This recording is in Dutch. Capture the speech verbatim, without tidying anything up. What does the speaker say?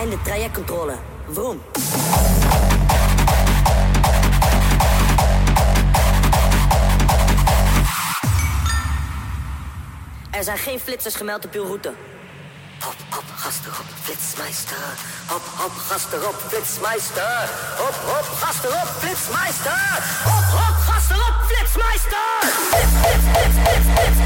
Einde trajectcontrole. Vroom. Er zijn geen flitsers gemeld op uw route. Hop, hop, gas erop, flitsmeister. Hop, hop, gas erop, flitsmeister. Hop, hop, gas erop, flitsmeister. Hop, hop, gas erop, flitsmeister. Flits, flits, flits, flits, flits.